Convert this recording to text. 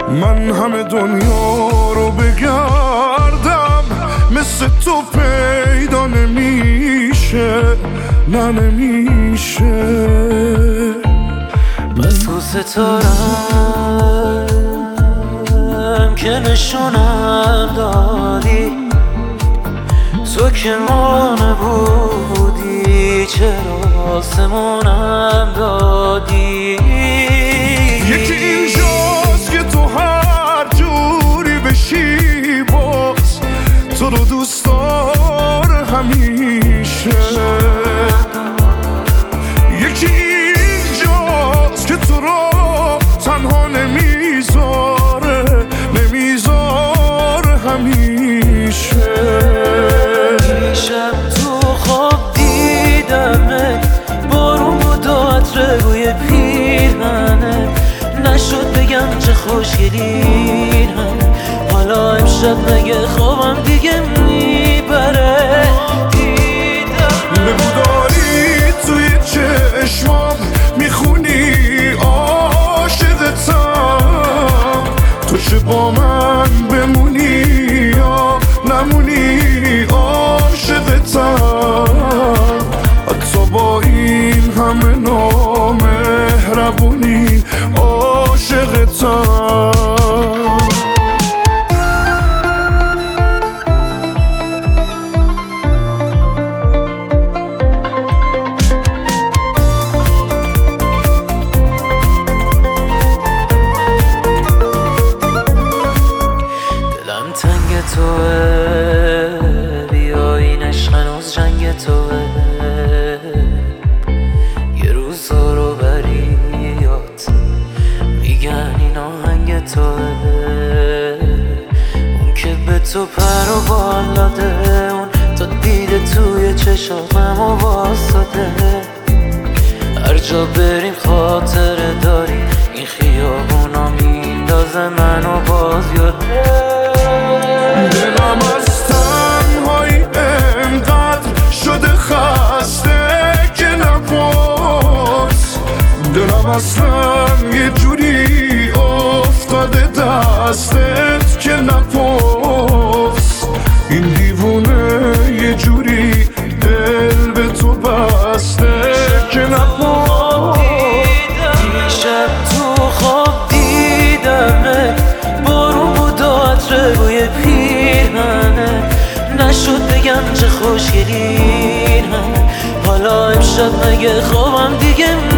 من همه دنیا رو بگردم مثل تو پیدا نمیشه، نه نمیشه. بس تو ستارم که نشونم دادی، تو که ما نبودی چرا آسمونم دادی. یکی اینجاست که تو هر جوری بشی باز تو رو دوست داره همیشه. یکی اینجاست که تو رو تنها نمیذاره همیشه. شب تو خواب دیدمه، بارون بود و عطر بوی پیرهنه، نشد بگم چه خوشگلی همه. حالا امشب مگه خوابم دیگه میبره؟ بگو داری توی چشمام میخونی عاشقتم، تو چه با من بمونی یا نمونی عاشقتم. حتی با این همه نامهربونی عاشقتم. تنگ توه بیا این عشق هنوز جنگ توه، یه روزا رو بریات میگن این آهنگ توه. اون که به تو پر و بال داده، اون تا دیده توی چشاممو واساده. هر جا بریم خاطره داریم، این خیابونا میندازه منو باز یاده. دلم از تنهایی انقدر شده خسته که نپرس، دلم اصلا یه جوری افتاده دستت که نپرس. این دیوونه یه جوری دل به تو بسته که نپرس. دیشب تو خواب دیدمه، بارون بود و عطر بوی پیرهنه، نشد بگم چه خوشگلی همه. حالا امشب مگه خوابم دیگه